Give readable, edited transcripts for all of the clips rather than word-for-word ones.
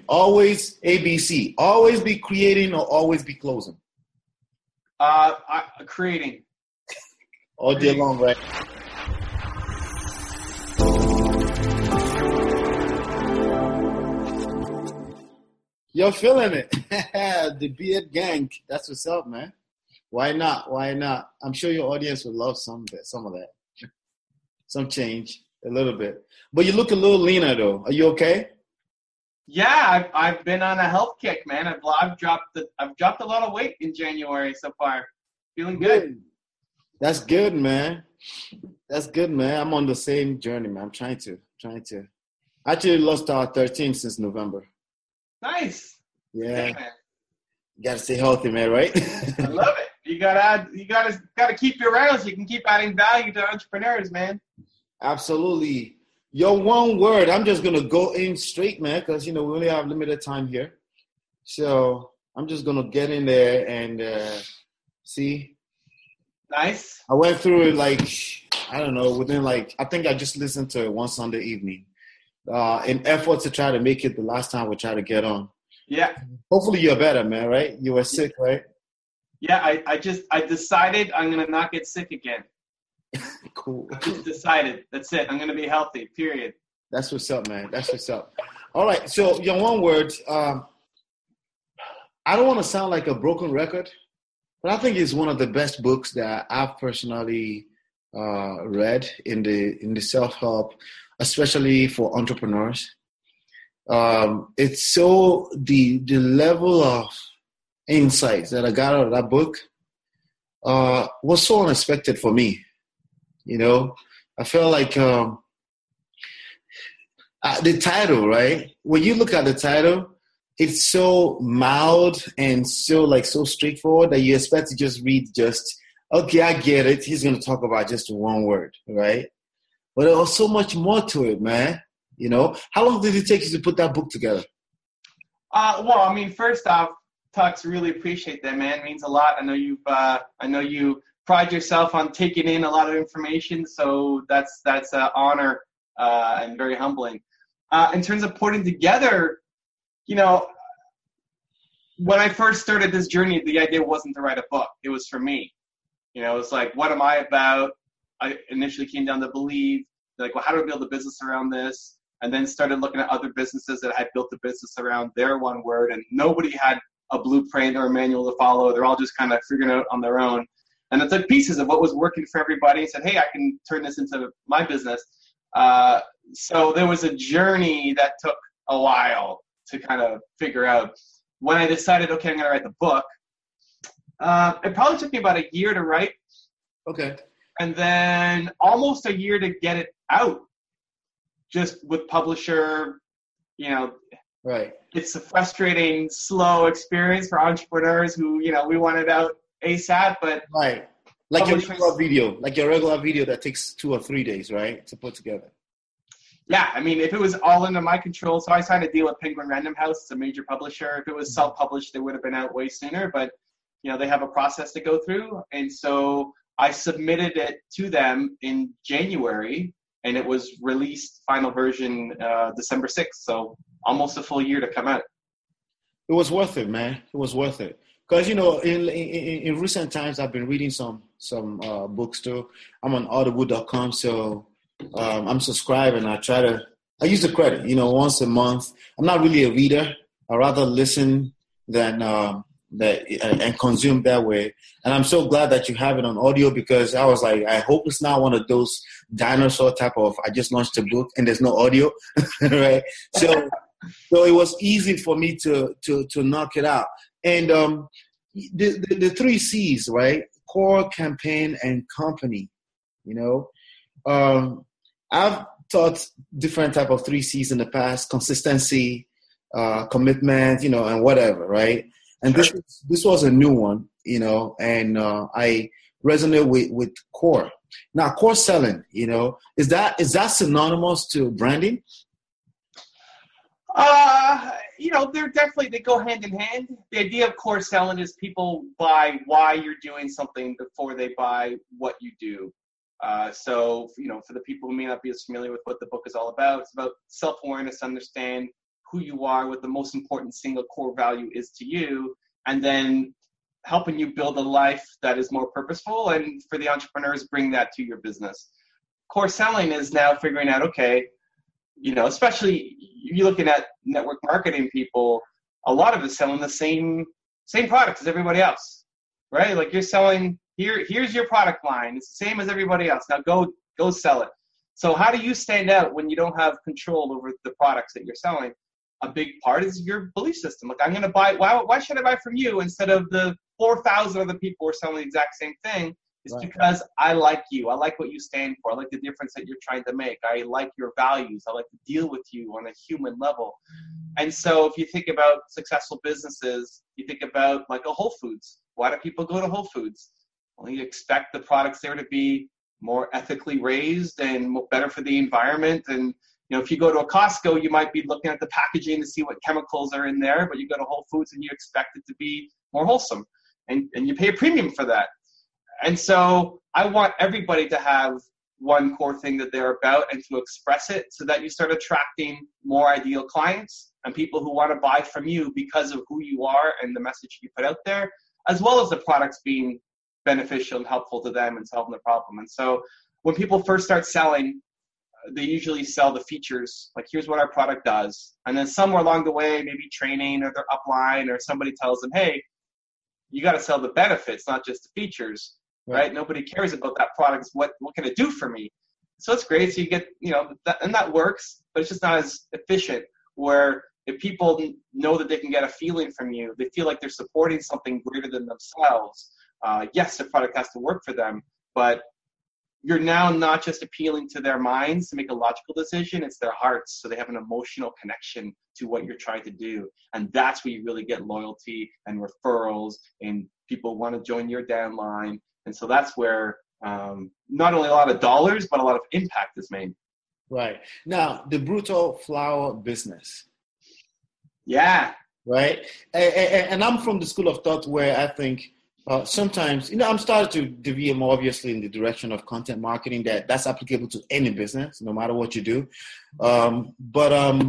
Always ABC. Always be creating or always be closing. Creating. All day long, right? You're feeling it. The Beard Gang. That's what's up, man. Why not? Why not? I'm sure your audience would love some of that. Some change, a little bit. But you look a little leaner, though. Are you okay? Yeah, I've been on a health kick, man. I've dropped a lot of weight in January so far. Feeling good. That's good, man. That's good, man. I'm on the same journey, man. I'm trying to. Actually lost 13 since November. Nice. Yeah. You gotta stay healthy, man, right? I love it. You gotta keep you around so you can keep adding value to entrepreneurs, man. Absolutely. Your one word, I'm just gonna go in straight, man, because we only have limited time here. So I'm just gonna get in there and see. Nice. I went through it I don't know, I think I just listened to it one Sunday evening. In effort to try to make it the last time we try to get on. Yeah. Hopefully you're better, man, right? You were sick, right? Yeah, I decided I'm going to not get sick again. Cool. I just decided. That's it. I'm going to be healthy, period. That's what's up, man. That's what's up. All right. So your one word, I don't want to sound like a broken record, but I think it's one of the best books that I've personally read in the self-help, especially for entrepreneurs. It's so the level of insights that I got out of that book was so unexpected for me. I felt like the title, right? When you look at the title, it's so mild and so straightforward that you expect to just read okay, I get it. He's going to talk about just one word, right? But there was so much more to it, man. How long did it take you to put that book together? First off, Tux, really appreciate that, man. It means a lot. I know you pride yourself on taking in a lot of information, so that's an honor and very humbling. In terms of putting together, when I first started this journey, the idea wasn't to write a book. It was for me. It's like, what am I about? I initially came down to believe, how do I build a business around this? And then started looking at other businesses that had built a business around their one word, and nobody had a blueprint or a manual to follow. They're all just kind of figuring it out on their own. And I took pieces of what was working for everybody and said, hey, I can turn this into my business. So there was a journey that took a while to kind of figure out. When I decided, okay, I'm going to write the book, it probably took me about a year to write. Okay. And then almost a year to get it out, just with publisher, Right. It's a frustrating, slow experience for entrepreneurs who, we want it out ASAP, but right. Like your regular video that takes 2 or 3 days, right, to put together. Yeah, if it was all under my control, so I signed a deal with Penguin Random House, it's a major publisher. If it was self-published, it would have been out way sooner, but, they have a process to go through. And so I submitted it to them in January, and it was released, final version, December 6th, so almost a full year to come out. It was worth it, man. It was worth it. Because, in recent times, I've been reading some books, too. I'm on audible.com, so I'm subscribed, and I use the credit, once a month. I'm not really a reader. I rather listen than and consume that way. And I'm so glad that you have it on audio, because I was like, I hope it's not one of those dinosaur type of, I just launched a book and there's no audio, right? So it was easy for me to knock it out. And the 3 C's, right? Core, campaign, and company. I've taught different type of 3 C's in the past: consistency, commitment, and whatever, right? And sure. this was a new one, and I resonate with core. Now, core selling, is that synonymous to branding? They go hand in hand. The idea of core selling is people buy why you're doing something before they buy what you do. So, for the people who may not be as familiar with what the book is all about, it's about self-awareness, understand who you are, what the most important single core value is to you, and then helping you build a life that is more purposeful, and for the entrepreneurs, bring that to your business. Core selling is now figuring out, okay, especially you're looking at network marketing people, a lot of it selling the same product as everybody else, right? Like you're selling, here's your product line. It's the same as everybody else. Now go sell it. So how do you stand out when you don't have control over the products that you're selling? A big part is your belief system. Like, I'm going to buy, why should I buy from you instead of the 4,000 other people who are selling the exact same thing? It's right. Because I like you. I like what you stand for. I like the difference that you're trying to make. I like your values. I like to deal with you on a human level. And so if you think about successful businesses, you think about like a Whole Foods. Why do people go to Whole Foods? Well, you expect the products there to be more ethically raised and better for the environment. And if you go to a Costco, you might be looking at the packaging to see what chemicals are in there, but you go to Whole Foods and you expect it to be more wholesome, and you pay a premium for that. And so I want everybody to have one core thing that they're about and to express it so that you start attracting more ideal clients and people who want to buy from you because of who you are and the message you put out there, as well as the products being beneficial and helpful to them and solving the problem. And so when people first start selling, they usually sell the features, like here's what our product does. And then somewhere along the way, maybe training or their upline or somebody tells them, hey, you got to sell the benefits, not just the features, right? Nobody cares about that product. What can it do for me? So it's great. So you get, and that works, but it's just not as efficient, where if people know that they can get a feeling from you, they feel like they're supporting something greater than themselves. Yes, the product has to work for them, but you're now not just appealing to their minds to make a logical decision, it's their hearts. So they have an emotional connection to what you're trying to do. And that's where you really get loyalty and referrals, and people want to join your downline. And so that's where not only a lot of dollars, but a lot of impact is made. Right. Now, the Brutal Flower business. Yeah. Right. And I'm from the school of thought where I think sometimes, I'm starting to deviate more obviously in the direction of content marketing that's applicable to any business, no matter what you do. But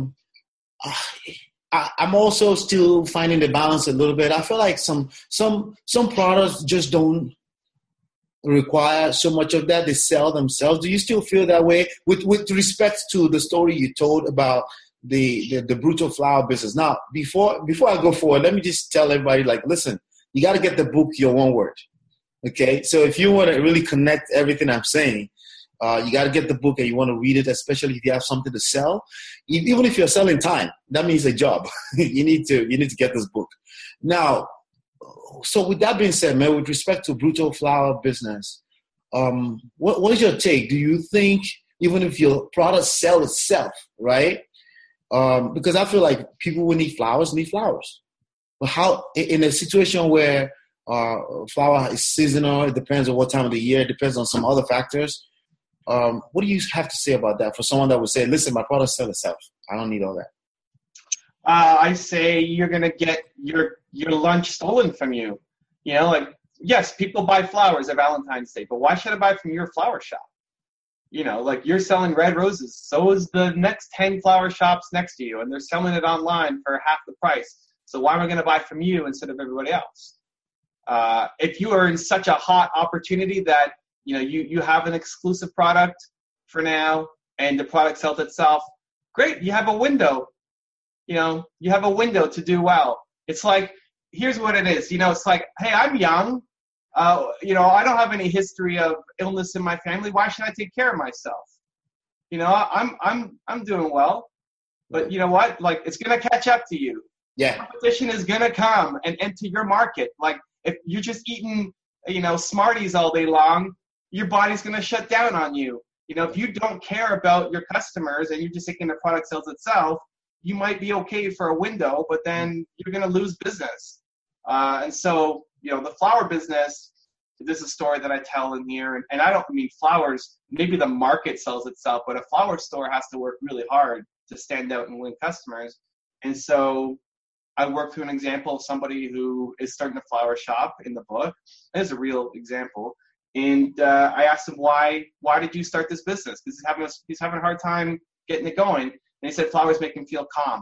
I'm also still finding the balance a little bit. I feel like some products just don't require so much of that. They sell themselves. Do you still feel that way with respect to the story you told about the Brutal Flower business? Now, before I go forward, let me just tell everybody, listen, you got to get the book, Your One Word. Okay? So if you want to really connect everything I'm saying, you got to get the book and you want to read it, especially if you have something to sell. Even if you're selling time, that means a job. you need to get this book. Now, so with that being said, man, with respect to Brutal Flower business, what is your take? Do you think even if your product sell itself, right? Because I feel like people who need flowers. But how, in a situation where flower is seasonal, it depends on what time of the year, it depends on some other factors. What do you have to say about that for someone that would say, listen, my product sells itself. I don't need all that. I say you're going to get your lunch stolen from you. Yes, people buy flowers at Valentine's Day, but why should I buy from your flower shop? You're selling red roses. So is the next 10 flower shops next to you, and they're selling it online for half the price. So why am I going to buy from you instead of everybody else? If you are in such a hot opportunity that you have an exclusive product for now and the product sells itself, great. You have a window. You have a window to do well. It's like, here's what it is. It's like, hey, I'm young. I don't have any history of illness in my family. Why should I take care of myself? I'm doing well. But you know what? It's going to catch up to you. Yeah. Competition is going to come and enter your market. If you're just eating, Smarties all day long, your body's going to shut down on you. If you don't care about your customers and you're just thinking the product sells itself, you might be okay for a window, but then you're going to lose business. And so, the flower business, this is a story that I tell in here, and I don't mean flowers. Maybe the market sells itself, but a flower store has to work really hard to stand out and win customers. And so I work through an example of somebody who is starting a flower shop in the book. There's a real example. And I asked him, why did you start this business? Because he's having a hard time getting it going. And he said, flowers make him feel calm.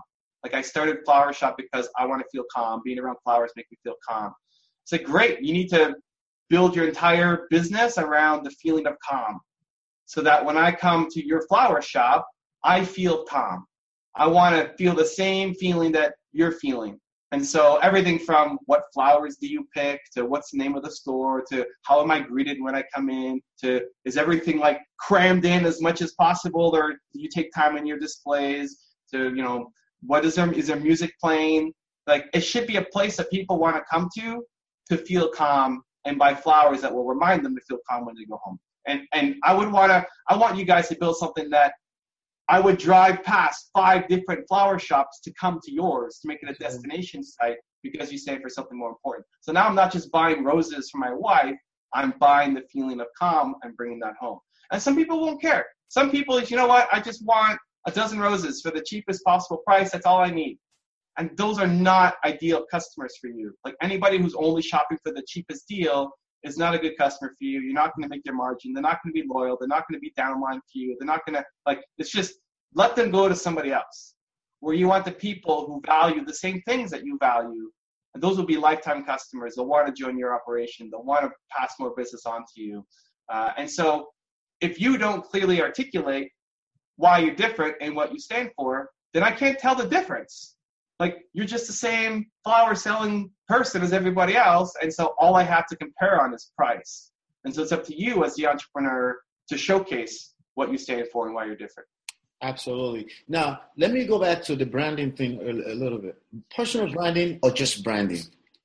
Like I started Flower Shop because I want to feel calm. Being around flowers make me feel calm. It's like, great. You need to build your entire business around the feeling of calm so that when I come to your flower shop, I feel calm. I want to feel the same feeling that you're feeling. And so everything from what flowers do you pick to what's the name of the store to how am I greeted when I come in to is everything like crammed in as much as possible or do you take time in your displays to, what is there music playing? Like it should be a place that people want to come to feel calm and buy flowers that will remind them to feel calm when they go home. And I want you guys to build something that I would drive past 5 different flower shops to come to yours, to make it a destination site because you stand for something more important. So now I'm not just buying roses for my wife, I'm buying the feeling of calm and bringing that home. And some people won't care. Some people, you know what, I just want a dozen roses for the cheapest possible price. That's all I need. And those are not ideal customers for you. Like anybody who's only shopping for the cheapest deal is not a good customer for you. You're not going to make their margin. They're not going to be loyal. They're not going to be downline to you. They're not going to, it's just let them go to somebody else where you want the people who value the same things that you value. And those will be lifetime customers. They'll want to join your operation. They'll want to pass more business on to you. And so if you don't clearly articulate why you're different and what you stand for, then I can't tell the difference. Like you're just the same flower selling person as everybody else. And so all I have to compare on is price. And so it's up to you as the entrepreneur to showcase what you stand for and why you're different. Absolutely. Now, let me go back to the branding thing a little bit. Personal branding or just branding?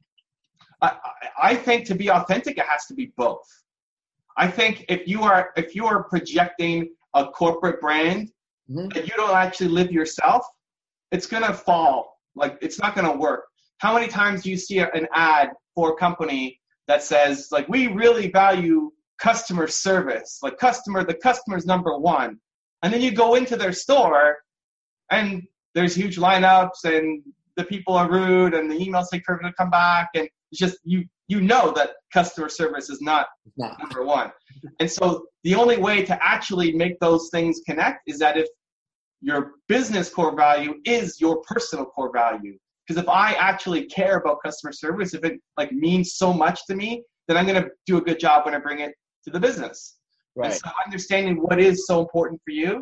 I think to be authentic, it has to be both. I think if you are projecting a corporate brand that you don't actually live yourself, it's going to fall. Like, it's not going to work. How many times do you see an ad for a company that says, like, we really value customer service, like the customer's number one. And then you go into their store and there's huge lineups and the people are rude and the emails take forever to come back. And it's just, you know that customer service is not number one. And so the only way to actually make those things connect is that if your business core value is your personal core value. Because if I actually care about customer service, if it like means so much to me, then I'm going to do a good job when I bring it to the business. Right. And so understanding what is so important for you,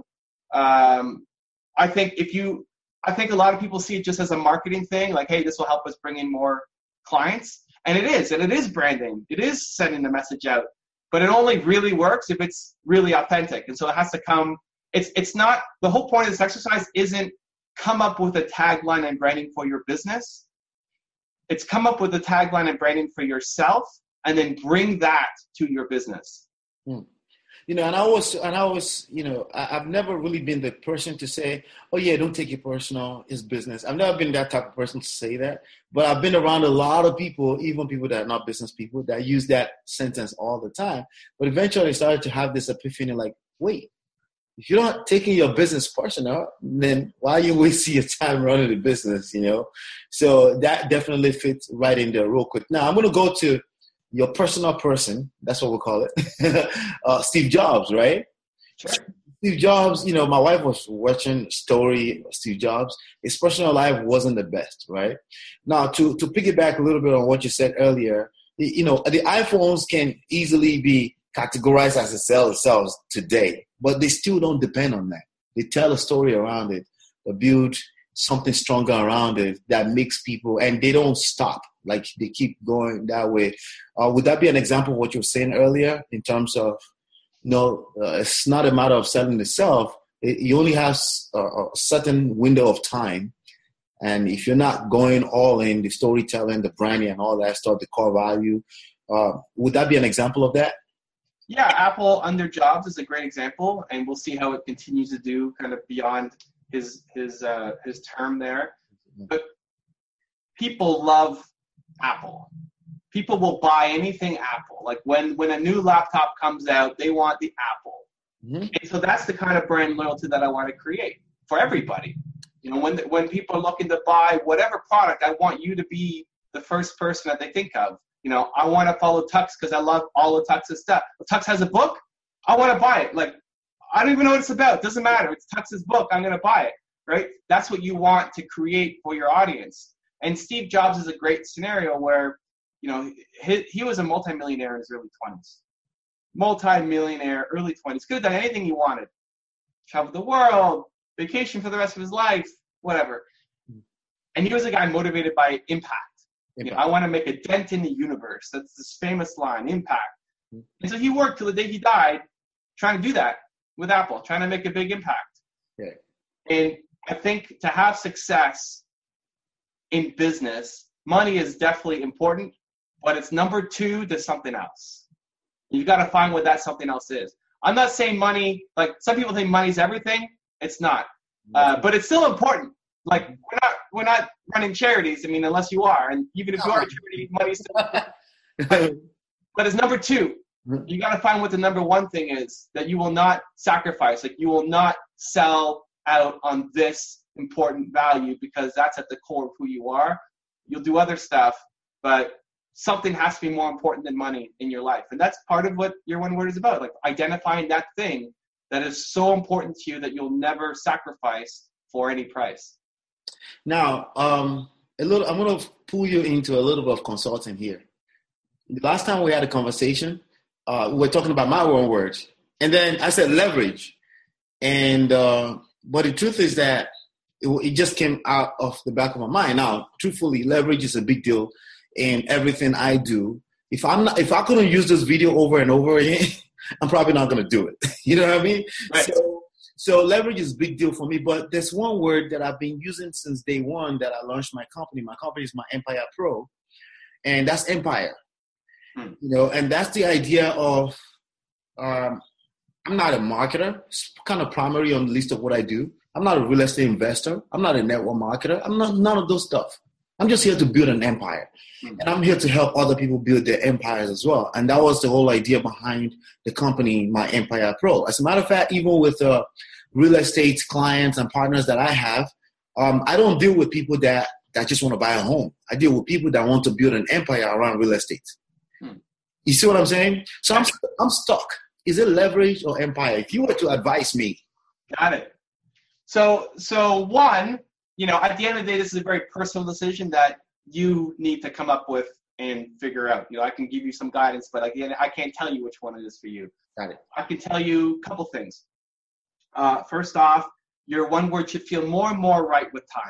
I think a lot of people see it just as a marketing thing, like, hey, this will help us bring in more clients. And it is branding. It is sending the message out. But it only really works if it's really authentic. And so it has to come. It's not, the whole point of this exercise isn't come up with a tagline and branding for your business. It's come up with a tagline and branding for yourself and then bring that to your business. And I was, I've never really been the person to say, oh yeah, don't take it personal, it's business. I've never been that type of person to say that, but I've been around a lot of people, even people that are not business people, that use that sentence all the time. But eventually I started to have this epiphany like, wait, if you're not taking your business personal, then why are you wasting your time running the business, So that definitely fits right in there real quick. Now I'm going to go to your personal person. That's what we'll call it. Steve Jobs, right? Sure. Steve Jobs, my wife was watching a story of Steve Jobs. His personal life wasn't the best, right? Now, to piggyback a little bit on what you said earlier, the iPhones can easily be categorized as a cell cells today, but they still don't depend on that. They tell a story around it. They build something stronger around it that makes people, and they don't stop. Like they keep going that way. Would that be an example of what you were saying earlier in terms of, it's not a matter of selling itself. You only have a certain window of time. And if you're not going all in, the storytelling, the branding and all that stuff, the core value, would that be an example of that? Yeah, Apple under Jobs is a great example, and we'll see how it continues to do kind of beyond his term there. But people love Apple. People will buy anything Apple. Like when a new laptop comes out, they want the Apple. Mm-hmm. And so that's the kind of brand loyalty that I want to create for everybody. When people are looking to buy whatever product, I want you to be the first person that they think of. I want to follow Tux because I love all of Tux's stuff. If Tux has a book, I want to buy it. Like, I don't even know what it's about. It doesn't matter. It's Tux's book. I'm going to buy it. right? That's what you want to create for your audience. And Steve Jobs is a great scenario where, you know, he was a multimillionaire in his early 20s. Multi-millionaire, early 20s. Could have done anything he wanted. Travel the world, vacation for the rest of his life, whatever. And he was a guy motivated by impact. You know, I want to make a dent in the universe. That's this famous line, impact. And so he worked till the day he died trying to do that with Apple, trying to make a big impact. Yeah. And I think to have success in business, money is definitely important, but it's number two to something else. You got to find what that something else is. I'm not saying money, like some people think money's everything. It's not. But it's still important. Like we're not running charities. I mean, unless you are, and even if you are a charity, money's still important. But it's number two. You got to find what the number one thing is that you will not sacrifice. Like you will not sell out on this important value because that's at the core of who you are. You'll do other stuff, but something has to be more important than money in your life. And that's part of what your one word is about, like identifying that thing that is so important to you that you'll never sacrifice for any price. Now, I'm going to pull you into a little bit of consulting here. The last time we had a conversation, we were talking about my own words. And then I said leverage. And but the truth is that it just came out of the back of my mind. Now, truthfully, leverage is a big deal in everything I do. If I couldn't use this video over and over again, I'm probably not going to do it. You know what I mean? Right. So leverage is a big deal for me. But there's one word that I've been using since day one that I launched my company. My company is my Empire Pro, and that's empire. You know, and that's the idea of I'm not a marketer. It's kind of primary on the list of what I do. I'm not a real estate investor. I'm not a network marketer. I'm not none of those stuff. I'm just here to build an empire. And I'm here to help other people build their empires as well. And that was the whole idea behind the company, My Empire Pro. As a matter of fact, even with real estate clients and partners that I have, I don't deal with people that just want to buy a home. I deal with people that want to build an empire around real estate. You see what I'm saying? So I'm stuck. Is it leverage or empire? If you were to advise me. Got it. So one, you know, at the end of the day, this is a very personal decision that you need to come up with and figure out. You know, I can give you some guidance, but again, I can't tell you which one it is for you. Got it. I can tell you a couple things. First off, your one word should feel more and more right with time.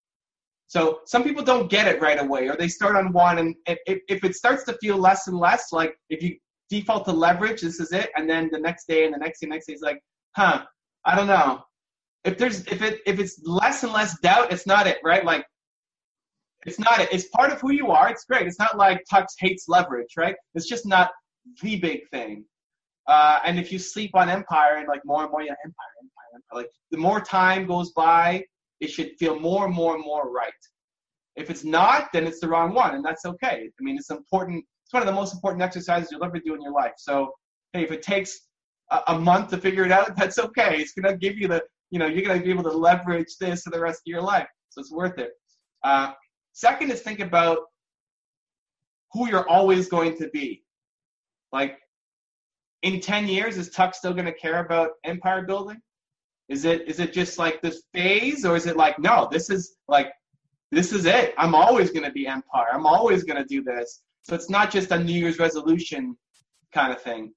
So some people don't get it right away, or they start on one, and if it starts to feel less and less, like if you default to leverage, this is it, and then the next day and the next day is like, I don't know. If it's less and less doubt, it's not it, right? Like, it's not it. It's part of who you are. It's great. It's not like Tux hates leverage, right? It's just not the big thing. And if you sleep on empire and like more and more, empire, like the more time goes by, it should feel more and more and more right. If it's not, then it's the wrong one, and that's okay. I mean, it's important. It's one of the most important exercises you'll ever do in your life. So, hey, if it takes a month to figure it out, that's okay. It's going to give you you're going to be able to leverage this for the rest of your life. So it's worth it. Second is think about who you're always going to be. Like, in 10 years, is Tux still going to care about empire building? Is it just like this phase, or is it like, no, this is it. I'm always going to be empire. I'm always going to do this. So it's not just a New Year's resolution kind of thing.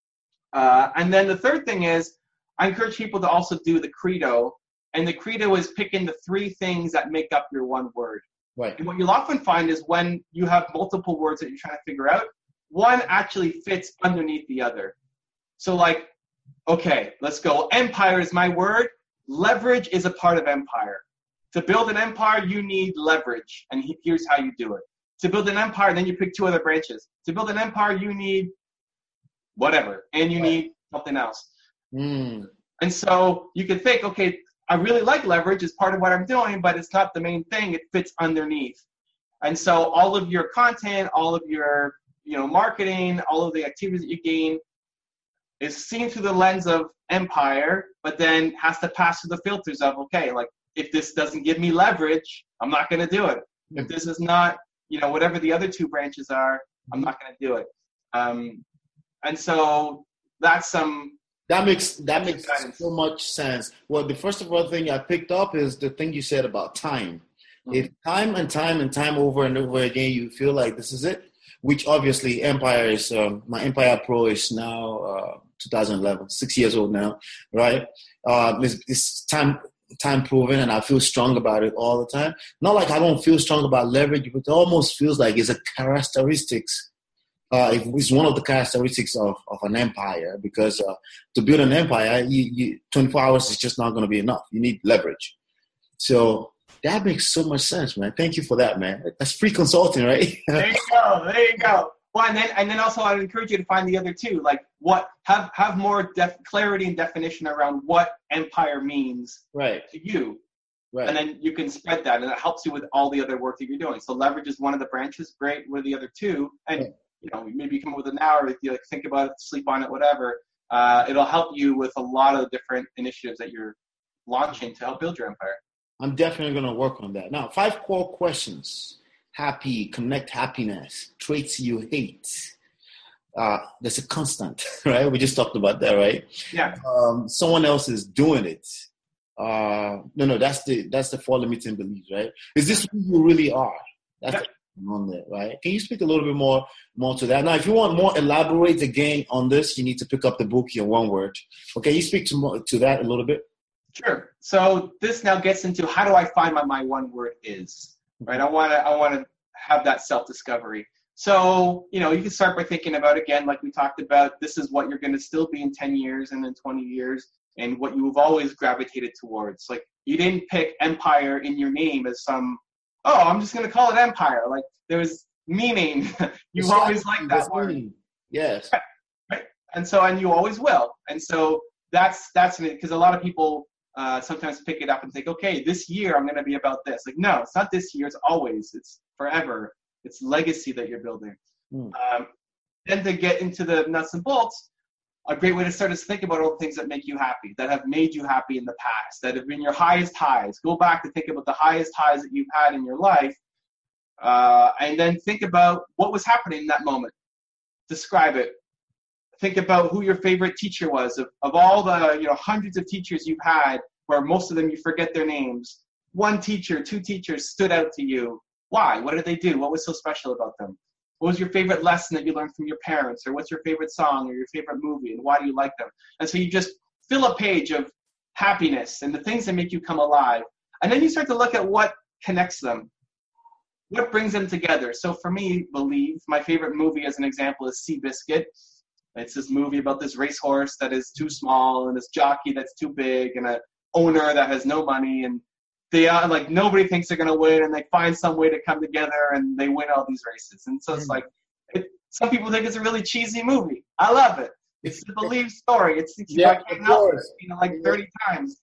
And then the third thing is, I encourage people to also do the credo. And the credo is picking the three things that make up your one word. Right. And what you'll often find is when you have multiple words that you're trying to figure out, one actually fits underneath the other. So like, okay, let's go. Empire is my word. Leverage is a part of empire. To build an empire, you need leverage. And here's how you do it. To build an empire, then you pick two other branches. To build an empire, you need whatever. And you need something else. And so you can think, okay, I really like leverage as part of what I'm doing, but it's not the main thing. It fits underneath. And so all of your content, all of your marketing, all of the activities that you gain is seen through the lens of empire, but then has to pass through the filters of, okay, like if this doesn't give me leverage, I'm not going to do it. If this is not, whatever the other two branches are, I'm not going to do it. And so that's some That makes so much sense. Well, the first of all thing I picked up is the thing you said about time. Mm-hmm. If time and time over and over again you feel like this is it, which obviously Empire is, my Empire Pro is now 2011, 6 years old now, right? It's time proven, and I feel strong about it all the time. Not like I don't feel strong about leverage, but it almost feels like it's a characteristics. It's one of the characteristics of an empire, because to build an empire, you 24 hours is just not going to be enough. You need leverage. So that makes so much sense, man. Thank you for that, man. That's free consulting, right? There you go. Well, and then also I would encourage you to find the other two. Like, have more clarity and definition around what empire means to you. Right. And then you can spread that, and it helps you with all the other work that you're doing. So leverage is one of the branches. Great. What are the other two? And maybe you come up with an hour, if you think about it, sleep on it, whatever. It'll help you with a lot of different initiatives that you're launching to help build your empire. I'm definitely going to work on that. Now, 5 core questions. Happy, connect happiness, traits you hate. There's a constant, right? We just talked about that, right? Yeah. Someone else is doing it. No, that's the 4 limiting beliefs, right? Is this who you really are? That's on there, right? Can you speak a little bit more to that? Now, if you want more elaborate again on this, you need to pick up the book, Your One Word. Okay, you speak to that a little bit? Sure. So this now gets into how do I find what my one word is, right? I want to have that self-discovery. So, you can start by thinking about, again, like we talked about, this is what you're going to still be in 10 years and in 20 years and what you've always gravitated towards. Like, you didn't pick empire in your name as I'm just going to call it empire. Like, there was meaning. You've always liked that word. Meaning. Yes. Right. And you always will. And so that's it, because a lot of people sometimes pick it up and think, okay, this year I'm going to be about this. Like, no, it's not this year. It's always. It's forever. It's legacy that you're building. Then to get into the nuts and bolts, a great way to start is think about all the things that make you happy, that have made you happy in the past, that have been your highest highs. Go back to think about the highest highs that you've had in your life, and then think about what was happening in that moment. Describe it. Think about who your favorite teacher was. Of all the hundreds of teachers you've had, where most of them you forget their names, 1 teacher, 2 teachers stood out to you. Why? What did they do? What was so special about them? What was your favorite lesson that you learned from your parents? Or what's your favorite song or your favorite movie? And why do you like them? And so you just fill a page of happiness and the things that make you come alive. And then you start to look at what connects them. What brings them together? So for me, Believe, my favorite movie as an example is Seabiscuit. It's this movie about this racehorse that is too small and this jockey that's too big and an owner that has no money, and they nobody thinks they're going to win, and they find some way to come together and they win all these races. And so it's some people think it's a really cheesy movie. I love it. It's the Believe story. I can't help it, 30 times.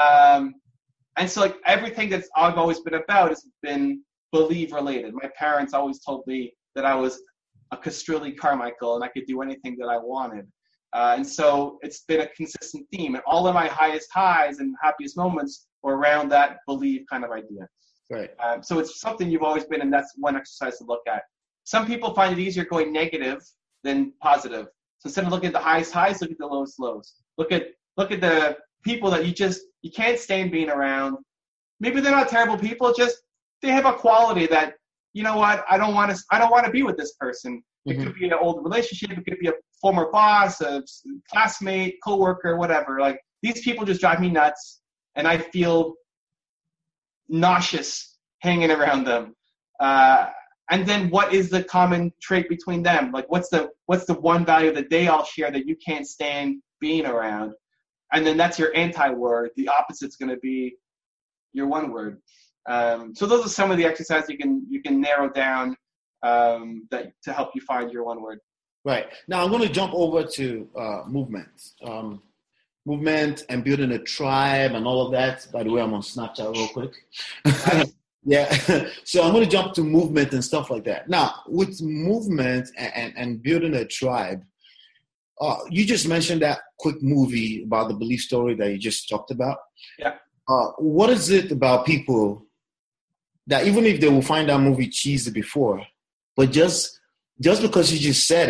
And so everything that I've always been about has been Believe related. My parents always told me that I was a Castrulli Carmichael and I could do anything that I wanted. And so it's been a consistent theme. And all of my highest highs and happiest moments were around that Believe kind of idea. Right. So it's something you've always been, and that's one exercise to look at. Some people find it easier going negative than positive. So instead of looking at the highest highs, look at the lowest lows. Look at the people that you can't stand being around. Maybe they're not terrible people, just they have a quality that, you know what, I don't want to be with this person. It could be an old relationship. It could be a former boss, a classmate, coworker, whatever. Like, these people just drive me nuts, and I feel nauseous hanging around them. And then what is the common trait between them? Like, what's the one value that they all share that you can't stand being around? And then that's your anti-word. The opposite's going to be your one word. So those are some of the exercises you can narrow down that to help you find your one word. Right. Now I'm going to jump over to movement and building a tribe and all of that. By the way, I'm on Snapchat real quick. Yeah. So I'm going to jump to movement and stuff like that. Now, with movement and building a tribe, you just mentioned that quick movie about the Believe story that you just talked about. Yeah. What is it about people that even if they will find that movie cheesy before, but just because you just said it,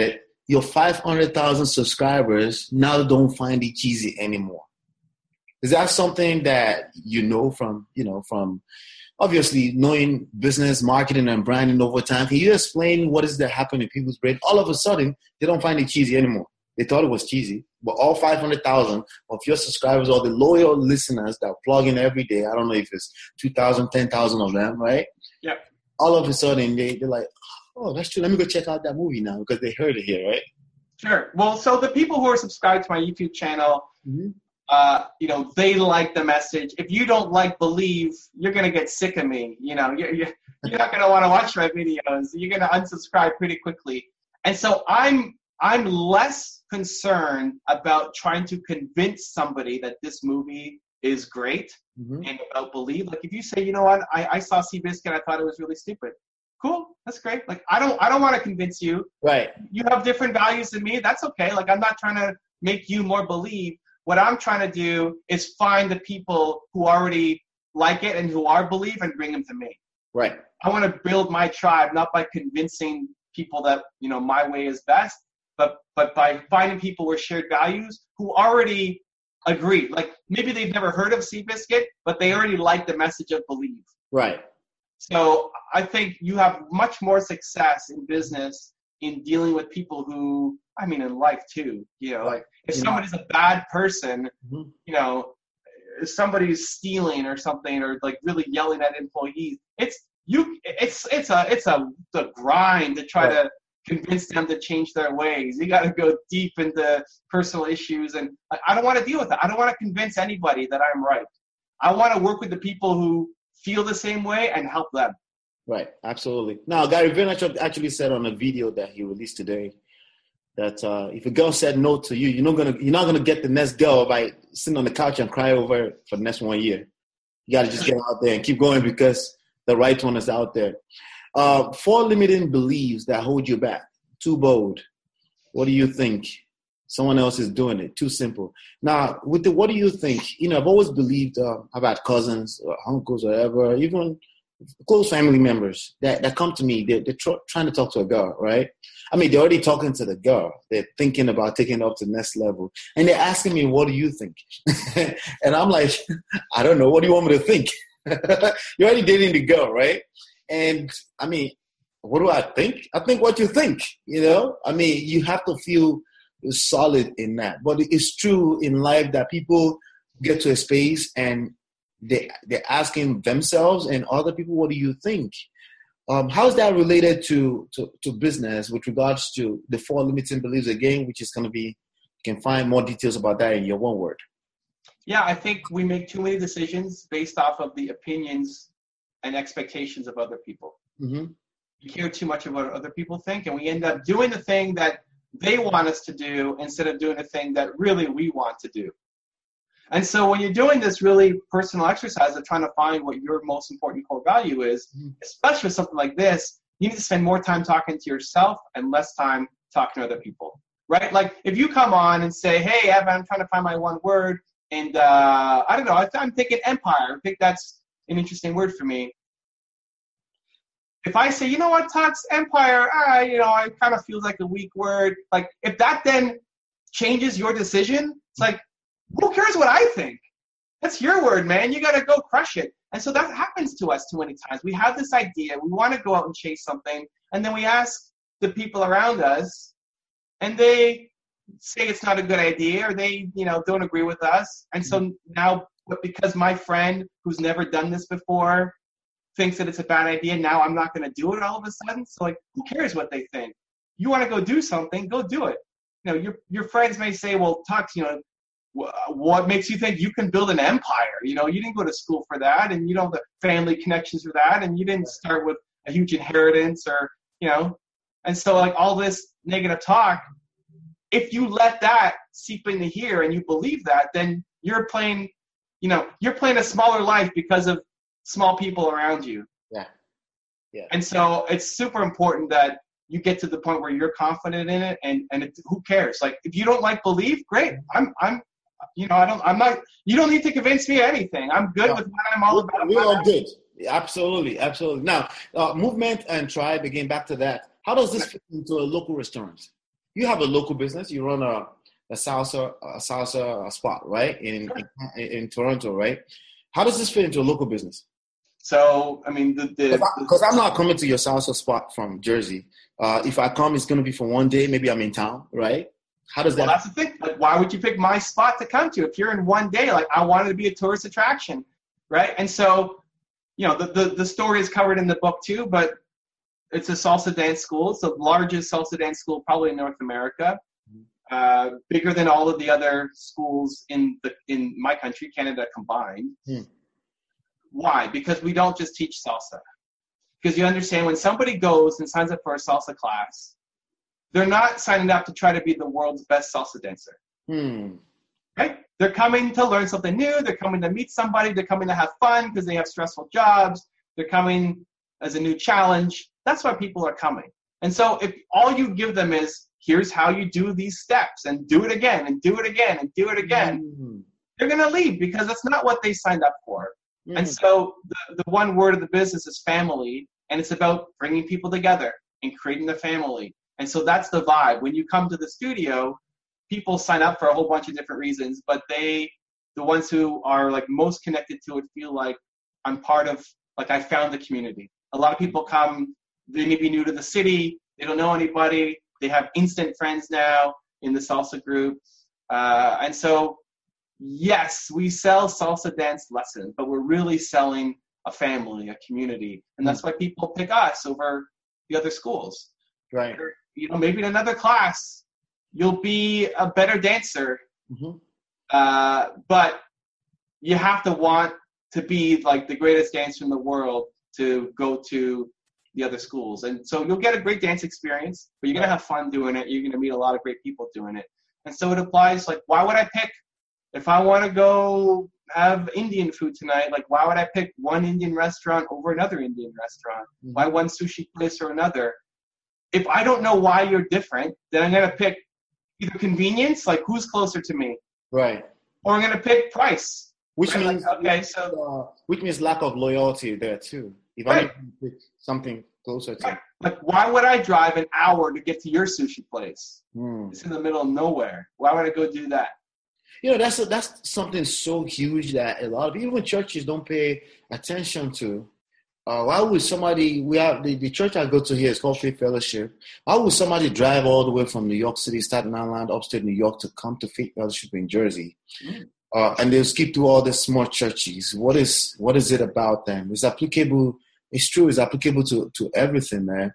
your 500,000 subscribers now don't find it cheesy anymore? Is that something that from obviously knowing business, marketing, and branding over time? Can you explain what is that happening in people's brain? All of a sudden, they don't find it cheesy anymore. They thought it was cheesy, but all 500,000 of your subscribers or the loyal listeners that plug in every day, I don't know if it's 2,000, 10,000 of them, right? Yep. All of a sudden, they're like, oh, that's true. Let me go check out that movie now because they heard it here, right? Sure. Well, so the people who are subscribed to my YouTube channel, they like the message. If you don't believe, you're going to get sick of me. You're not going to want to watch my videos. You're going to unsubscribe pretty quickly. And so I'm less concerned about trying to convince somebody that this movie is great and about believe. Like if you say, you know what, I saw Seabiscuit, I thought it was really stupid. Cool, that's great. Like I don't want to convince you. Right. You have different values than me. That's okay. Like I'm not trying to make you more believe. What I'm trying to do is find the people who already like it and who are believe and bring them to me. Right. I want to build my tribe, not by convincing people that my way is best, but by finding people with shared values who already agree. Like maybe they've never heard of Seabiscuit, but they already like the message of believe. Right. So I think you have much more success in business in dealing with people who, in life too, like if somebody's a bad person, if somebody's stealing or something, or like really yelling at employees, it's the grind to try to convince them to change their ways. You got to go deep into personal issues, and I don't want to deal with that. I don't want to convince anybody that I'm right. I want to work with the people who feel the same way and help them. Right, absolutely. Now, Gary Vaynerchuk actually said on a video that he released today that if a girl said no to you, you're not gonna get the next girl by sitting on the couch and cry over it for the next 1 year. You got to just get out there and keep going because the right one is out there. 4 limiting beliefs that hold you back. Too bold. What do you think? Someone else is doing it. Too simple. Now, what do you think? I've always believed about cousins or uncles or whatever, even close family members that come to me. They're trying to talk to a girl, right? They're already talking to the girl. They're thinking about taking it up to the next level. And they're asking me, what do you think? And I'm like, I don't know. What do you want me to think? You're already dating the girl, right? And what do I think? I think what you think, you have to feel solid in that. But it's true in life that people get to a space and they're asking themselves and other people, what do you think? How is that related to business with regards to the 4 limiting beliefs again, which is going to be, you can find more details about that in your one word. Yeah, I think we make too many decisions based off of the opinions and expectations of other people. Mm-hmm. We care too much about what other people think, and we end up doing the thing that they want us to do instead of doing the thing that really we want to do. And so when you're doing this really personal exercise of trying to find what your most important core value is, especially with something like this, you need to spend more time talking to yourself and less time talking to other people, right? Like if you come on and say, hey, Evan, I'm trying to find my one word, and I don't know, I'm thinking empire. I think that's an interesting word for me. If I say, you know what, Tux, empire, it kind of feels like a weak word. Like if that then changes your decision, it's like, who cares what I think? That's your word, man. You got to go crush it. And so that happens to us too many times. We have this idea. We want to go out and chase something. And then we ask the people around us, and they say it's not a good idea, or they, don't agree with us. And so now, because my friend who's never done this before thinks that it's a bad idea, now I'm not going to do it all of a sudden. So like, who cares what they think? You want to go do something, go do it. Your friends may say, well, Tux, what makes you think you can build an empire? You didn't go to school for that, and you don't have the family connections for that, and you didn't start with a huge inheritance or, and so like all this negative talk, if you let that seep into here and you believe that, then you're playing a smaller life because of small people around you. Yeah. And so it's super important that you get to the point where you're confident in it, and who cares? Like if you don't believe, great. You don't need to convince me of anything. I'm good with what I'm all about. We're all good. Absolutely. Now, movement and tribe, again, back to that. How does this fit into a local restaurant? you have a local business. You run a salsa spot, right? In Toronto, right? How does this fit into a local business? So, I mean, because I'm not coming to your salsa spot from Jersey. If I come, it's going to be for one day. Maybe I'm in town, right? How does that? Well, that's the thing. Like, why would you pick my spot to come to if you're in one day? Like, I wanted to be a tourist attraction, right? And so, you know, the story is covered in the book too, but it's a salsa dance school. It's the largest salsa dance school probably in North America, bigger than all of the other schools in my country, Canada combined. Why? Because we don't just teach salsa. Because you understand when somebody goes and signs up for a salsa class, they're not signing up to try to be the world's best salsa dancer. Right? They're coming to learn something new. They're coming to meet somebody. They're coming to have fun because they have stressful jobs. They're coming as a new challenge. That's why people are coming. And so if all you give them is, here's how you do these steps and do it again and do it again and do it again, they're going to leave because that's not what they signed up for. And so the one word of the business is family, and it's about bringing people together and creating the family. And so that's the vibe. When you come to the studio, people sign up for a whole bunch of different reasons, but the ones who are like most connected to it feel like I'm part of, like I found the community. A lot of people come, they may be new to the city, they don't know anybody, they have instant friends now in the salsa group. And so, yes, we sell salsa dance lessons, but we're really selling a family, a community. And that's why people pick us over the other schools. Right. Or, you know, maybe in another class, you'll be a better dancer. But you have to want to be like the greatest dancer in the world to go to the other schools. And so you'll get a great dance experience, but you're going to have fun doing it. You're going to meet a lot of great people doing it. And so it applies, like, why would I pick, if I want to go have Indian food tonight, like, why would I pick one Indian restaurant over another Indian restaurant? Why one sushi place or another? If I don't know why you're different, then I'm going to pick either convenience, like who's closer to me, right, or I'm going to pick price. Which right? means like, okay, so which means lack of loyalty there too. If I pick something closer to, right. Like, why would I drive an hour to get to your sushi place? It's in the middle of nowhere. Why would I go do that? You know, that's something so huge that a lot of even churches don't pay attention to. Why would somebody, we have the church I go to here is called Faith Fellowship. Why would somebody drive all the way from New York City, Staten Island, upstate New York to come to Faith Fellowship in Jersey? And they'll skip through all the small churches. What is it about them? It's applicable. It's true. It's applicable to everything, man.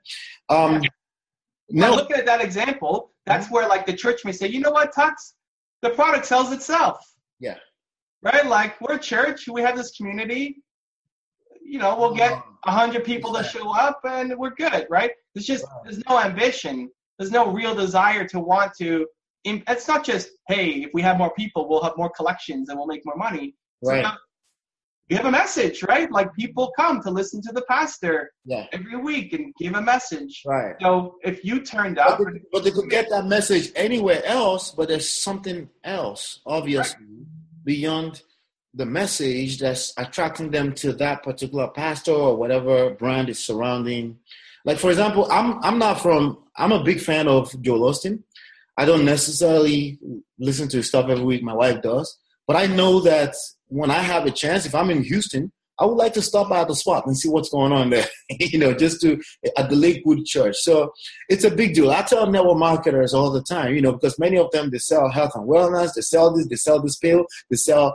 Now, looking at that example, that's where like the church may say, you know what, Tux? The product sells itself. Yeah. Right? Like, we're a church. We have this community. You know, we'll get 100 people to show up and we're good, right? There's just, there's no ambition. There's no real desire to want to, it's not just, hey, if we have more people, we'll have more collections and we'll make more money. Right. So we have a message, right? Like, people come to listen to the pastor every week and give a message. Right. So if you turned up. But they could get that message anywhere else, but there's something else, obviously, beyond the message that's attracting them to that particular pastor or whatever brand is surrounding. Like, for example, I'm a big fan of Joel Osteen. I don't necessarily listen to his stuff every week. My wife does. But I know that when I have a chance, if I'm in Houston, I would like to stop by the spot and see what's going on there, you know, just at the Lakewood Church. So it's a big deal. I tell network marketers all the time, you know, because many of them, they sell health and wellness, they sell this pill, they sell,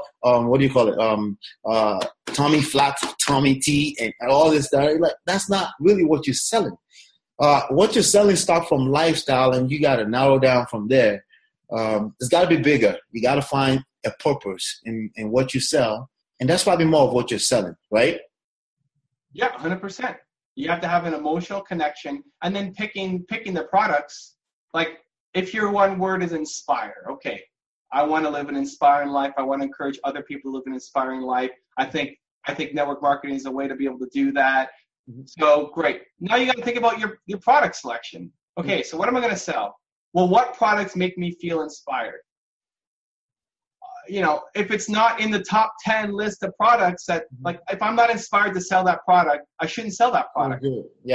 Tommy Flat, Tommy Tea, and all this stuff. Like, that's not really what you're selling. What you're selling start from lifestyle, and you got to narrow down from there. It's got to be bigger. You got to find a purpose in what you sell. And that's probably more of what you're selling, right? Yeah, 100%. You have to have an emotional connection, and then picking the products. Like, if your one word is inspire, okay, I want to live an inspiring life. I want to encourage other people to live an inspiring life. I think network marketing is a way to be able to do that. So great. Now you got to think about your product selection. Okay, so what am I going to sell? Well, what products make me feel inspired? You know, if it's not in the top 10 list of products that, like, if I'm not inspired to sell that product, I shouldn't sell that product. Yeah.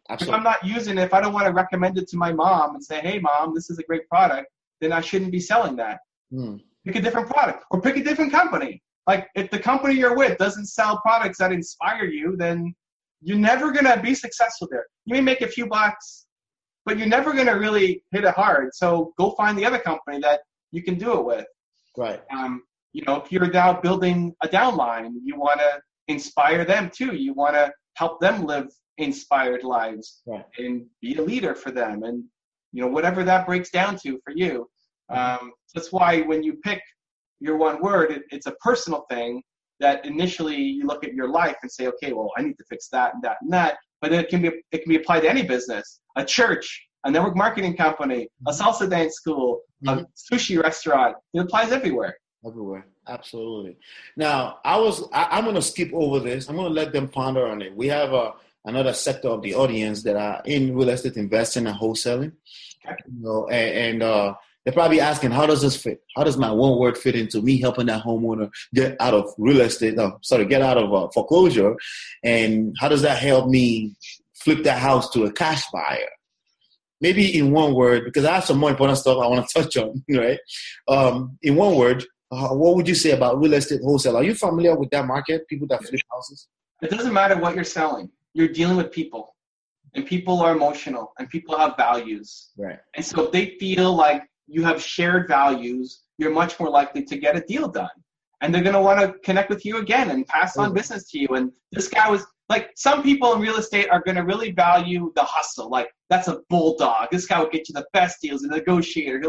Absolutely. If I'm not using it, if I don't want to recommend it to my mom and say, hey, mom, this is a great product, then I shouldn't be selling that. Pick a different product or pick a different company. Like if the company you're with doesn't sell products that inspire you, then you're never going to be successful there. You may make a few bucks, but you're never going to really hit it hard. So go find the other company that you can do it with. Right. If you're now building a downline, you want to inspire them too. You want to help them live inspired lives and be a leader for them. And, whatever that breaks down to for you. That's why when you pick your one word, it's a personal thing that initially you look at your life and say, okay, well, I need to fix that and that and that. But then it can be applied to any business, a church, a network marketing company, a salsa dance school, a sushi restaurant. It applies everywhere. Everywhere. Absolutely. Now, I'm going to skip over this. I'm going to let them ponder on it. We have another sector of the audience that are in real estate investing and wholesaling. Okay. They're probably asking, how does this fit? How does my one word fit into me helping that homeowner get out of get out of foreclosure? And how does that help me flip that house to a cash buyer? Maybe in one word, because I have some more important stuff I want to touch on, right? In one word, what would you say about real estate wholesale? Are you familiar with that market, people that flip houses? It doesn't matter what you're selling. You're dealing with people. And people are emotional. And people have values. Right. And so if they feel like you have shared values, you're much more likely to get a deal done. And they're going to want to connect with you again and pass on business to you. And this guy was like, some people in real estate are going to really value the hustle. Like, that's a bulldog. This guy will get you the best deals, a negotiator.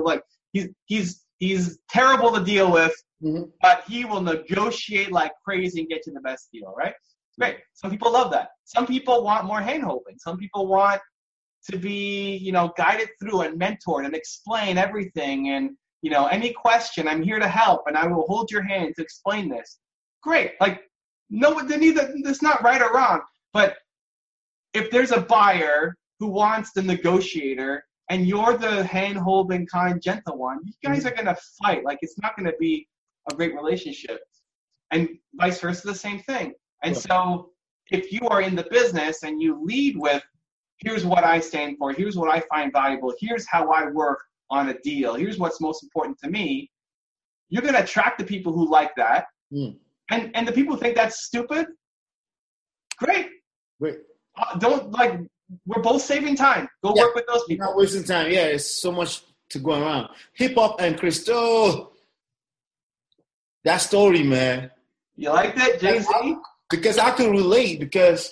He's terrible to deal with, but he will negotiate like crazy and get you the best deal, right? Great. Some people love that. Some people want more hand-holding. Some people want to be, guided through and mentored and explain everything. And, any question, I'm here to help, and I will hold your hand to explain this. Great. Like, no, it's not right or wrong. But if there's a buyer who wants the negotiator and you're the hand-holding, kind, gentle one, you guys are going to fight. Like, it's not going to be a great relationship. And vice versa, the same thing. And so if you are in the business and you lead with, here's what I stand for, here's what I find valuable, here's how I work on a deal, here's what's most important to me, you're going to attract the people who like that. And the people who think that's stupid, great. We're both saving time. Go work with those people. Not wasting time. Yeah, it's so much to go around. Hip Hop and Crystal. That story, man. You like that, Jay-Z? Because I can relate, because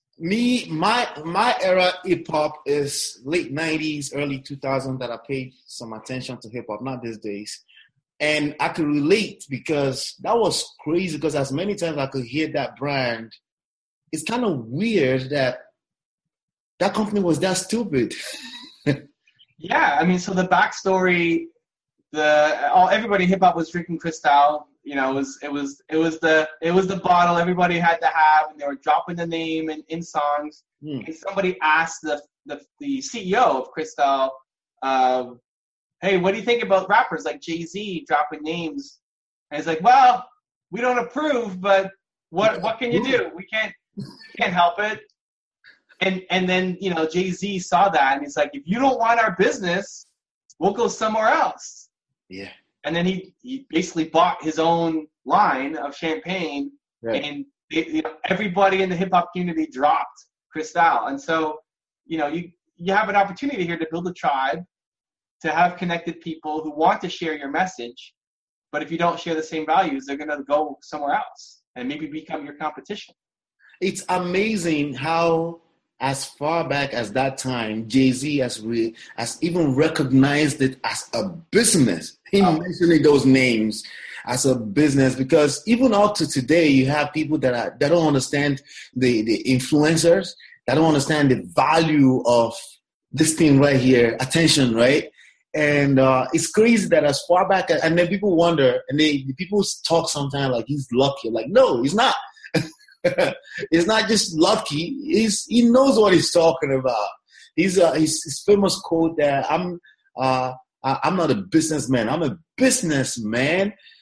my era hip hop is late 90s, early 2000s that I paid some attention to hip hop, not these days. And I could relate because that was crazy, because as many times I could hear that brand, it's kind of weird that company was that stupid. Yeah, I mean, so the backstory, everybody hip hop was drinking Cristal. It was the bottle everybody had to have, and they were dropping the name in songs. And somebody asked the CEO of Cristal, hey, what do you think about rappers like Jay-Z dropping names? And he's like, well, we don't approve, but what can you do? We can't help it. And then, Jay-Z saw that, and he's like, if you don't want our business, we'll go somewhere else. Yeah. And then he basically bought his own line of champagne, and everybody in the hip hop community dropped Cristal. And so, you have an opportunity here to build a tribe, to have connected people who want to share your message. But if you don't share the same values, they're going to go somewhere else and maybe become your competition. It's amazing how, as far back as that time, Jay-Z has even recognized it as a business. He mentioning those names as a business, because even up to today, you have people that don't understand the influencers, that don't understand the value of this thing right here, attention, right? And it's crazy that as far back, and then people wonder, and people talk sometimes like he's lucky. Like, no, he's not. It's not just lucky. He knows what he's talking about. His famous quote that I'm not a businessman. I'm a businessman.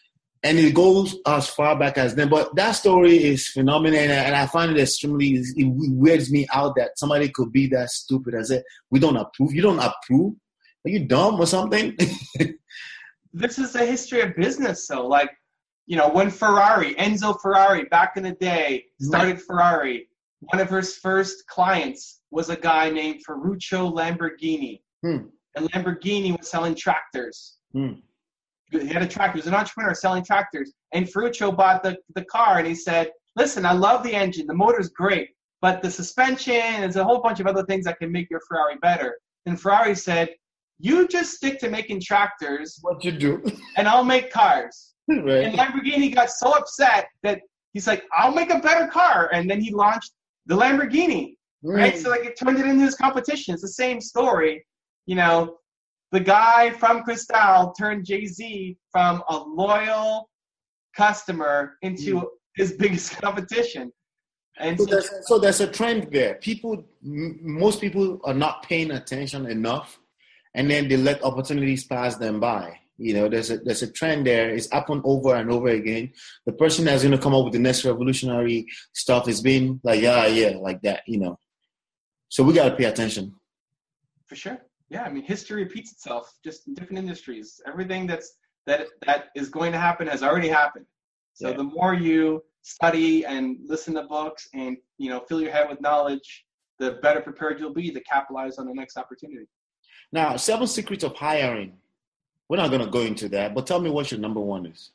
And it goes as far back as then. But that story is phenomenal, and I find it extremely, it weirds me out that somebody could be that stupid and say, we don't approve. You don't approve? Are you dumb or something? This is the history of business, though. Like, you know, when Enzo Ferrari, back in the day, started Ferrari, one of his first clients was a guy named Ferruccio Lamborghini. And Lamborghini was selling tractors. He had a tractor. He was an entrepreneur selling tractors. And Ferruccio bought the car, and he said, listen, I love the engine. The motor's great. But the suspension, there's a whole bunch of other things that can make your Ferrari better. And Ferrari said, you just stick to making tractors. What you do. And I'll make cars. Right. And Lamborghini got so upset that he's like, I'll make a better car. And then he launched the Lamborghini. Right? So like it turned it into his competition. It's the same story. You know, the guy from Cristal turned Jay-Z from a loyal customer into his biggest competition. And so there's a trend there. Most people are not paying attention enough, and then they let opportunities pass them by. You know, there's a trend there. It's happened over and over again. The person that's going to come up with the next revolutionary stuff is being like, yeah, like that, you know. So we got to pay attention. For sure. Yeah, I mean, history repeats itself, just in different industries. Everything that is going to happen has already happened. So the more you study and listen to books and, you know, fill your head with knowledge, the better prepared you'll be to capitalize on the next opportunity. Now, 7 secrets of hiring. We're not going to go into that, but tell me what your number one is.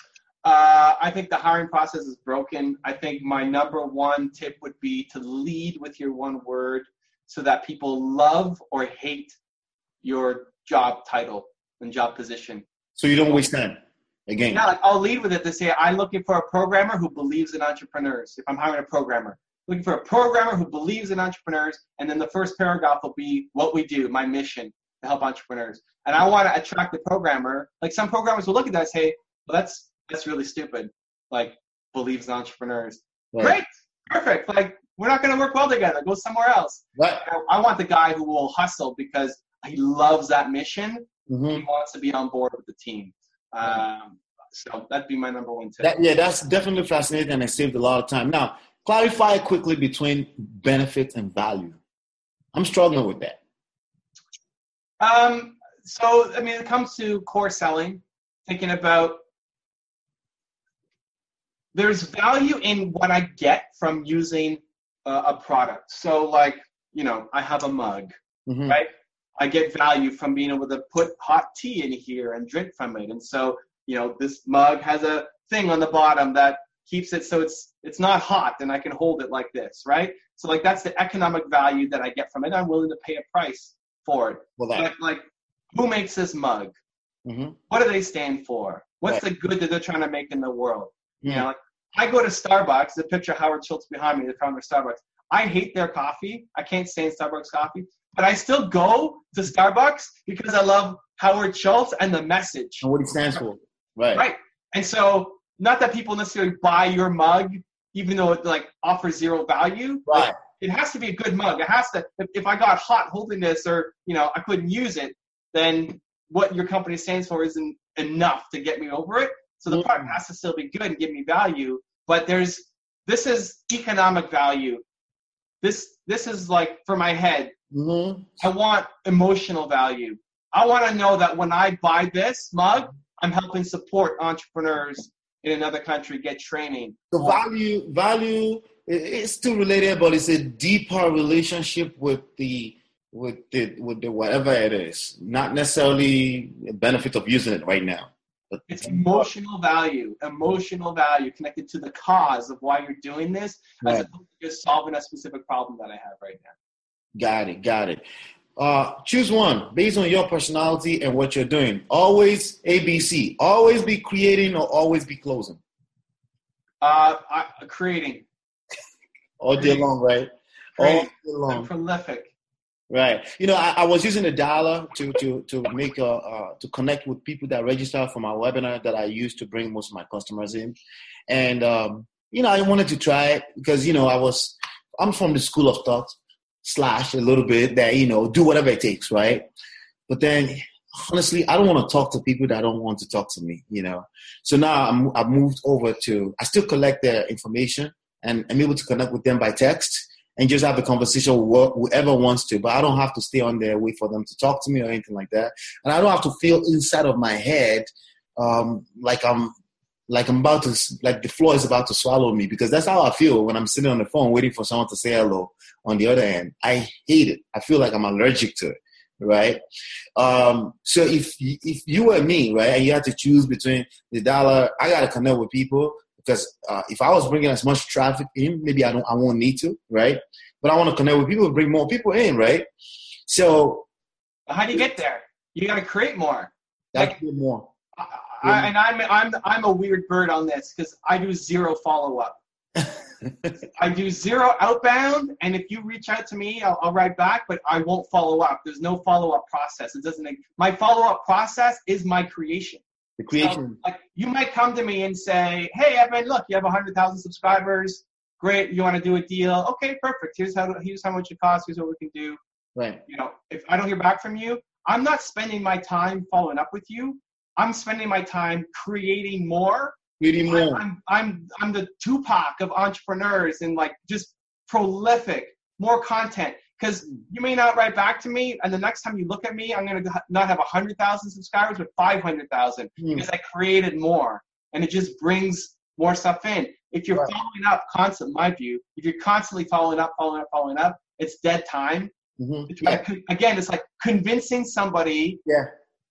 I think the hiring process is broken. I think my number one tip would be to lead with your one word so that people love or hate your job title and job position. So you don't waste time. Again. Yeah, like I'll lead with it to say, I'm looking for a programmer who believes in entrepreneurs. If I'm hiring a programmer, looking for a programmer who believes in entrepreneurs. And then the first paragraph will be what we do, my mission to help entrepreneurs. And I want to attract the programmer. Like some programmers will look at that and say, well, that's really stupid. Like believes in entrepreneurs. Right. Great. Perfect. Like we're not going to work well together. Go somewhere else. Right. I want the guy who will hustle because he loves that mission. He wants to be on board with the team. So that'd be my number one tip. That's definitely fascinating, and it saved a lot of time. Now, clarify quickly between benefit and value. I'm struggling with that. So, I mean, it comes to core selling, thinking about there's value in what I get from using a product. So, like, you know, I have a mug, right? I get value from being able to put hot tea in here and drink from it. And so, you know, this mug has a thing on the bottom that keeps it so it's not hot and I can hold it like this, right? So like that's the economic value that I get from it. I'm willing to pay a price for it. Well, like who makes this mug? What do they stand for? What's the good that they're trying to make in the world? You know, like, I go to Starbucks, the picture of Howard Schultz behind me, the founder of Starbucks. I hate their coffee. I can't stand Starbucks coffee. But I still go to Starbucks because I love Howard Schultz and the message. And what he stands for. Right. Right. And so not that people necessarily buy your mug, even though it like offers zero value. Right. It has to be a good mug. It has to, if I got hot holding this or, you know, I couldn't use it, then what your company stands for isn't enough to get me over it. So the product has to still be good and give me value. But this is economic value. This is like for my head. I want emotional value. I want to know that when I buy this mug, I'm helping support entrepreneurs in another country get training. The value is still related, but it's a deeper relationship with the whatever it is. Not necessarily a benefit of using it right now. But it's emotional value connected to the cause of why you're doing this, as opposed to just solving a specific problem that I have right now. Got it. Choose one based on your personality and what you're doing. Always ABC. Always be creating or always be closing. Creating. All day long, right? All day long. I'm prolific. Right. You know, I was using the dialer to make to connect with people that register for my webinar that I use to bring most of my customers in. And, you know, I wanted to try it because, you know, I'm from the school of thought / a little bit that, you know, do whatever it takes. Right. But then honestly, I don't want to talk to people that don't want to talk to me, you know. So now I've moved over to, I still collect their information and I'm able to connect with them by text and just have a conversation with whoever wants to. But I don't have to stay on there, wait for them to talk to me or anything like that. And I don't have to feel inside of my head like I'm about to, like the floor is about to swallow me, because that's how I feel when I'm sitting on the phone waiting for someone to say hello on the other end. I hate it. I feel like I'm allergic to it, right? So if you were me, right, and you had to choose between the dollar, I got to connect with people, because if I was bringing as much traffic in, maybe I won't need to, right? But I want to connect with people and bring more people in, right? So how do you get there? You got to create more. More. I'm a weird bird on this because I do zero follow-up. I do zero outbound, and if you reach out to me, I'll write back, but I won't follow up. There's no follow-up process. My follow-up process is my creation. The creation. So, like, you might come to me and say, hey, Evan, look, you have 100,000 subscribers. Great. You want to do a deal? Okay, perfect. Here's how much it costs. Here's what we can do. Right. You know, if I don't hear back from you, I'm not spending my time following up with you. I'm spending my time creating more. I'm the Tupac of entrepreneurs and like just prolific, more content. Because you may not write back to me, and the next time you look at me, I'm going to not have 100,000 subscribers, but 500,000 because I created more, and it just brings more stuff in. If you're following up constantly, my view, if you're constantly following up, it's dead time. Mm-hmm. Again, it's like convincing somebody. Yeah.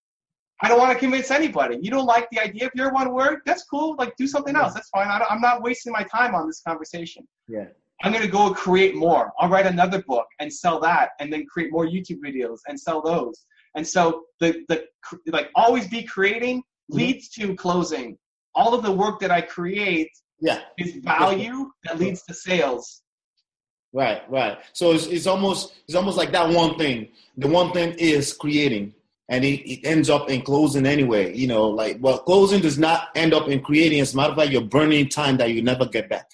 I don't want to convince anybody. You don't like the idea of your one word? That's cool. Like, do something else. That's fine. I'm not wasting my time on this conversation. Yeah. I'm going to go create more. I'll write another book and sell that, and then create more YouTube videos and sell those. And so the always be creating leads to closing. All of the work that I create is value that leads to sales. Right. So it's almost like that one thing. The one thing is creating. And it ends up in closing anyway, you know, like, well, closing does not end up in creating. As a matter of fact, you're burning time that you never get back.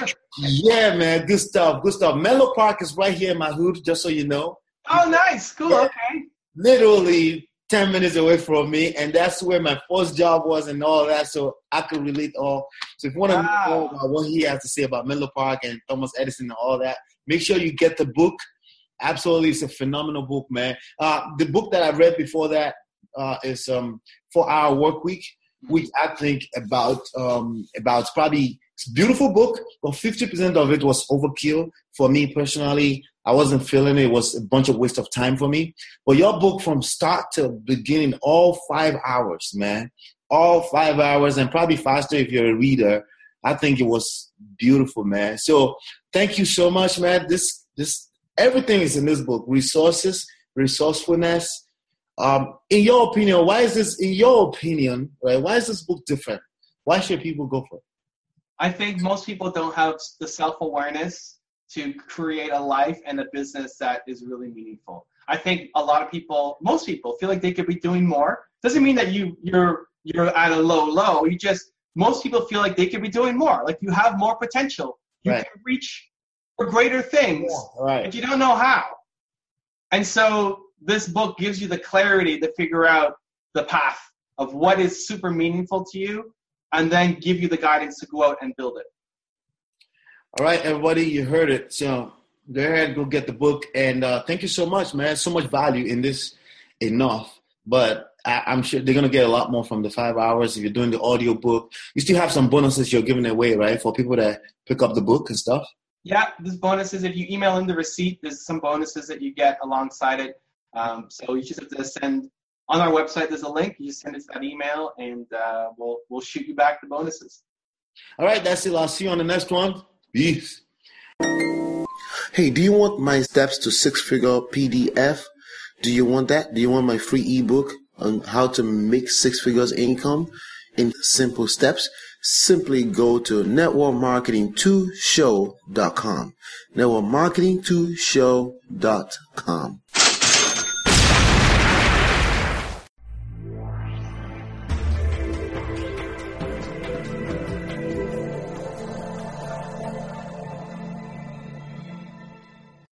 Yeah, man. Good stuff. Menlo Park is right here in my hood, just so you know. Oh, nice. Cool. Yeah. Okay. Literally 10 minutes away from me. And that's where my first job was and all that. So I could relate all. So if you want to know about what he has to say about Menlo Park and Thomas Edison and all that, make sure you get the book. Absolutely, it's a phenomenal book, man. The book that I read before that is 4-Hour Workweek, which I think about probably, it's a beautiful book, but 50% of it was overkill for me personally. I wasn't feeling it. It was a bunch of waste of time for me. But your book from start to beginning, all 5 hours, man, all 5 hours, and probably faster if you're a reader. I think it was beautiful, man. So thank you so much, man. This everything is in this book. Resources, resourcefulness. In your opinion, why is this book different? Why should people go for it? I think most people don't have the self-awareness to create a life and a business that is really meaningful. I think most people feel like they could be doing more. Doesn't mean that you're at a low. Most people feel like they could be doing more. Like you have more potential. You can reach for greater things, but you don't know how. And so this book gives you the clarity to figure out the path of what is super meaningful to you, and then give you the guidance to go out and build it. All right, everybody, you heard it. So go ahead, go get the book. And thank you so much, man. So much value in this enough. But I'm sure they're going to get a lot more from the 5 hours. If you're doing the audio book, you still have some bonuses you're giving away, right, for people that pick up the book and stuff? Yeah, there's bonuses. If you email in the receipt, there's some bonuses that you get alongside it. So you just have to send, on our website, there's a link. You just send it to that email, and we'll shoot you back the bonuses. All right, that's it. I'll see you on the next one. Peace. Hey, do you want my Steps to Six-Figure PDF? Do you want that? Do you want my free ebook on how to make 6 figures income in simple steps? Simply go to networkmarketing2show.com. networkmarketing2show.com.